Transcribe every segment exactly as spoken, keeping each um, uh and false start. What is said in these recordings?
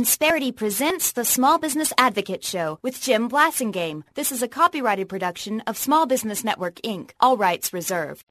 Insperity presents the Small Business Advocate Show with Jim Blasingame. This is a copyrighted production of Small Business Network, Incorporated. All rights reserved.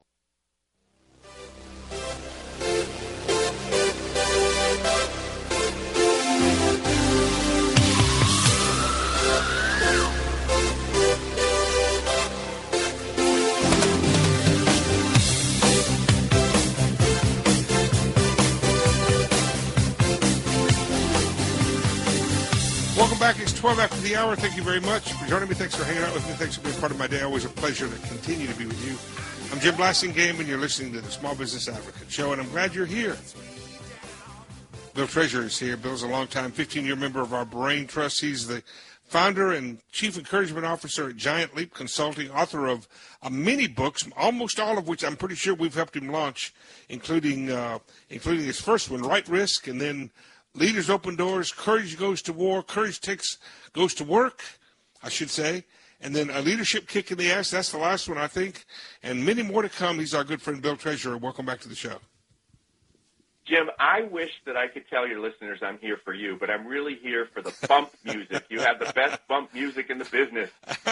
Welcome back. It's twelve after the hour. Thank you very much for joining me. Thanks for hanging out with me. Thanks for being part of my day. Always a pleasure to continue to be with you. I'm Jim Blasingame, and you're listening to the Small Business Advocate Show, and I'm glad you're here. Bill Treasure is here. Bill's a longtime fifteen-year member of our Brain Trust. He's the founder and chief encouragement officer at Giant Leap Consulting, author of uh, many books, almost all of which I'm pretty sure we've helped him launch, including uh, including his first one, Right Risk, and then Leaders Open Doors, Courage Goes to War, Courage takes Goes to Work, I should say, and then A Leadership Kick in the Ass. That's the last one, I think, and many more to come. He's our good friend, Bill Treasure. Welcome back to the show. Jim, I wish that I could tell your listeners I'm here for you, but I'm really here for the bump music. You have the best bump music in the business.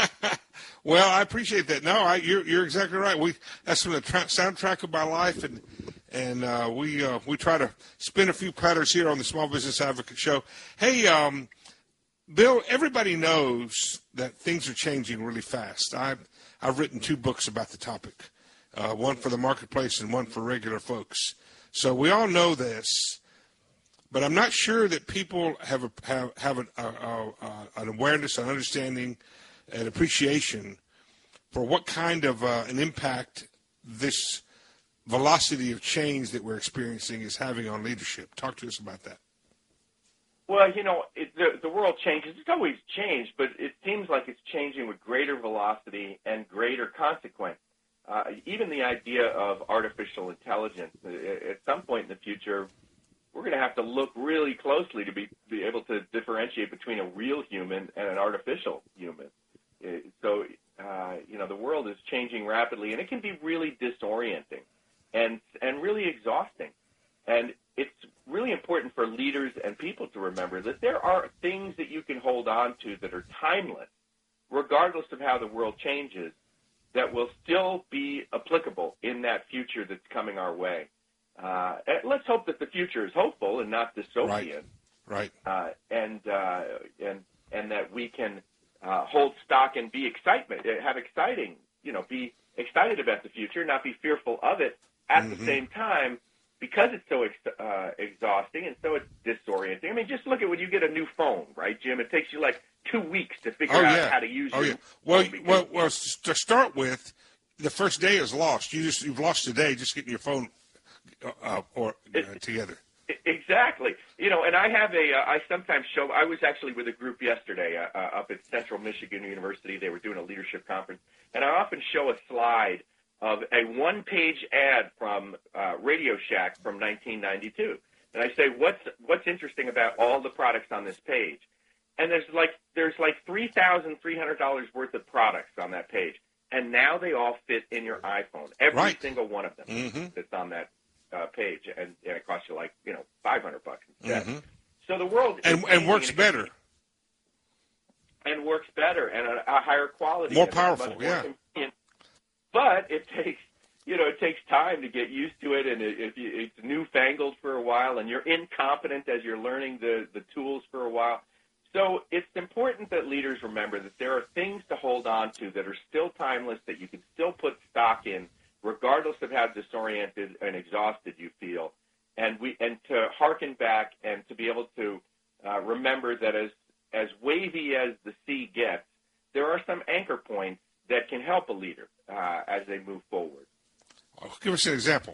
Well, I appreciate that. No, I, you're, you're exactly right. We That's from the tra- soundtrack of my life, and And uh, we uh, we try to spin a few platters here on the Small Business Advocate Show. Hey, um, Bill, everybody knows that things are changing really fast. I've, I've written two books about the topic, uh, one for the marketplace and one for regular folks. So we all know this, but I'm not sure that people have a, have, have an, a, a, an awareness, an understanding, an appreciation for what kind of uh, an impact this velocity of change that we're experiencing is having on leadership. Talk to us about that. Well, you know, it, the, the world changes. It's always changed, but it seems like it's changing with greater velocity and greater consequence. Uh, even the idea of artificial intelligence, at some point in the future, we're going to have to look really closely to be, be able to differentiate between a real human and an artificial human. So, uh, you know, the world is changing rapidly, and it can be really disorienting. And and really exhausting. And it's really important for leaders and people to remember that there are things that you can hold on to that are timeless, regardless of how the world changes, that will still be applicable in that future that's coming our way. Uh, and let's hope that the future is hopeful and not dystopian. Right. Right. Uh, and uh, and and that we can uh, hold stock and be excitement, have exciting, you know, be excited about the future, not be fearful of it. At mm-hmm. the same time, because it's so ex- uh, exhausting and so disorienting. I mean, just look at when you get a new phone, right, Jim? It takes you like two weeks to figure oh, out yeah. how to use oh, your yeah. Well, phone. well, well, to start with, the first day is lost. You just you've lost a day just getting your phone uh, or uh, it, together. Exactly. You know, and I have a. Uh, I sometimes show. I was actually with a group yesterday uh, uh, up at Central Michigan University. They were doing a leadership conference, and I often show a slide of a one-page ad from uh, Radio Shack from nineteen ninety-two. And I say, what's what's interesting about all the products on this page? And there's like there's like three thousand three hundred dollars worth of products on that page. And now they all fit in your iPhone. Every right. single one of them mm-hmm. that's on that uh, page. And, and it costs you like, you know, five hundred bucks instead. Mm-hmm. So the world and, and works better. And works better and a, a higher quality. More powerful, yeah. Convenient. But it takes, you know, it takes time to get used to it, and it, it, it's newfangled for a while, and you're incompetent as you're learning the, the tools for a while. So it's important that leaders remember that there are things to hold on to that are still timeless, that you can still put stock in, regardless of how disoriented and exhausted you feel, and we and to hearken back and to be able to uh, remember that as as wavy as the sea gets, there are some anchor points that can help a leader uh, as they move forward. Oh, give us an example.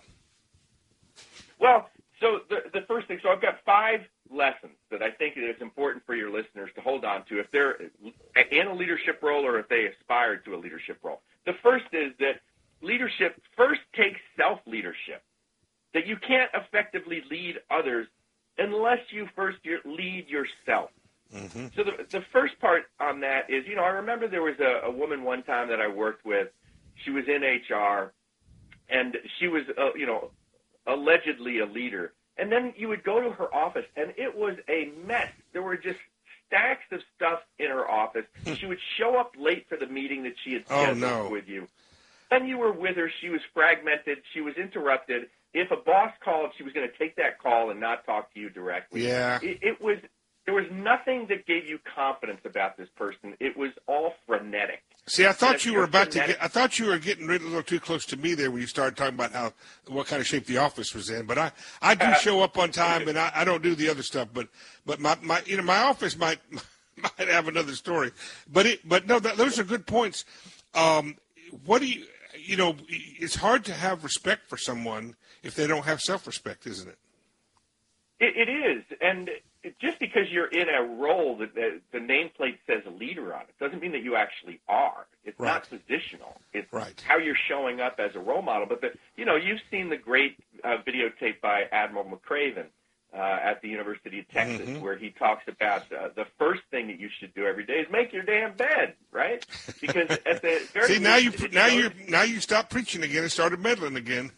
Well, so the, the first thing, so I've got five lessons that I think it's important for your listeners to hold on to if they're in a leadership role or if they aspire to a leadership role. The first is that leadership first takes self-leadership, that you can't effectively lead others unless you first lead yourself. Mm-hmm. So the the first part on that is, you know, I remember there was a, a woman one time that I worked with. She was in H R, and she was, uh, you know, allegedly a leader. And then you would go to her office, and it was a mess. There were just stacks of stuff in her office. She would show up late for the meeting that she had scheduled oh, no. with you. When you were with her, she was fragmented. She was interrupted. If a boss called, she was going to take that call and not talk to you directly. Yeah. It, it was there was nothing that gave you confidence about this person. It was all frenetic. See, I thought you were about frenetic, to get. I thought you were getting a little too close to me there when you started talking about how what kind of shape the office was in. But I, I do show up on time, and I, I don't do the other stuff. But but my, my you know my office might might have another story. But it but no, that, those are good points. Um, what do you you know? It's hard to have respect for someone if they don't have self-respect, isn't it? It, it is, and just because you're in a role that the, the nameplate says leader on it doesn't mean that you actually are. It's right. not positional. It's right. how you're showing up as a role model. But the, you know, you've seen the great uh, videotape by Admiral McCraven uh, at the University of Texas, mm-hmm. where he talks about uh, the first thing that you should do every day is make your damn bed, right? Because at the very see now you it, now you you now you stopped preaching again and started meddling again.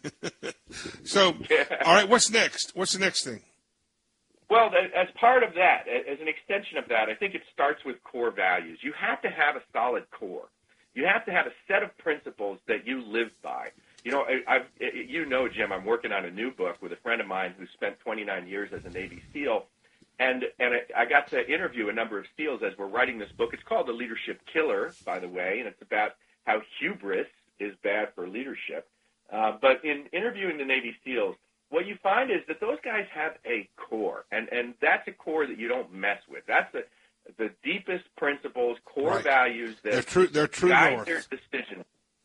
So, yeah. All right, what's next? What's the next thing? Well, as part of that, as an extension of that, I think it starts with core values. You have to have a solid core. You have to have a set of principles that you live by. You know, I've, you know, Jim, I'm working on a new book with a friend of mine who spent twenty-nine years as a Navy SEAL, and and I got to interview a number of SEALs as we're writing this book. It's called The Leadership Killer, by the way, and it's about how hubris is bad for leadership. Uh, but in interviewing the Navy SEALs, what you find is that those guys have a core, and, and that's a core that you don't mess with. That's the the deepest principles, core right. values that they're true, they're true guide north. their decisions.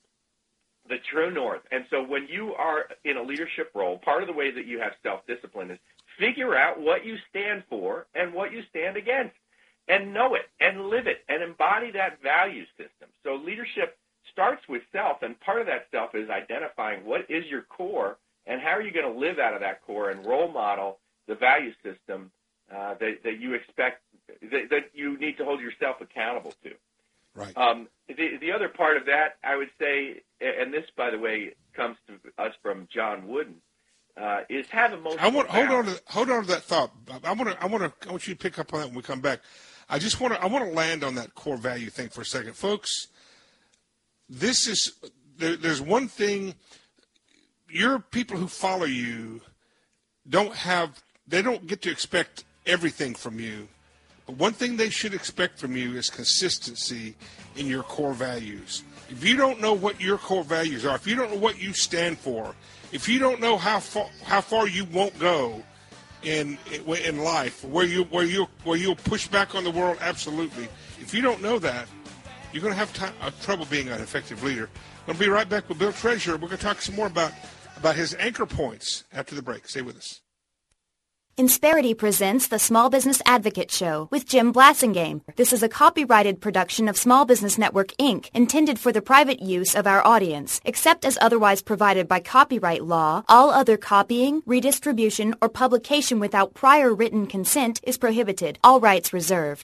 The true north. And so when you are in a leadership role, part of the way that you have self-discipline is figure out what you stand for and what you stand against, and know it, and live it, and embody that value system. So leadership starts with self, and part of that self is identifying what is your core, and how are you going to live out of that core and role model the value system uh, that, that you expect, that, that you need to hold yourself accountable to. Right. Um, the, the other part of that, I would say, and this, by the way, comes to us from John Wooden, uh, is have emotional I want hold balance. on to hold on to that thought. I want to I want to I want you to pick up on that when we come back. I just want to I want to land on that core value thing for a second, folks. This is there, there's one thing. Your people who follow you don't have, they don't get to expect everything from you. But one thing they should expect from you is consistency in your core values. If you don't know what your core values are, if you don't know what you stand for, if you don't know how far, how far you won't go in in life, where you where you where you'll push back on the world, absolutely. If you don't know that, you're going to have time, uh, trouble being an effective leader. I'm going to be right back with Bill Treasurer. We're going to talk some more about about his anchor points after the break. Stay with us. Insperity presents the Small Business Advocate Show with Jim Blasingame. This is a copyrighted production of Small Business Network, Incorporated, intended for the private use of our audience. Except as otherwise provided by copyright law, all other copying, redistribution, or publication without prior written consent is prohibited. All rights reserved.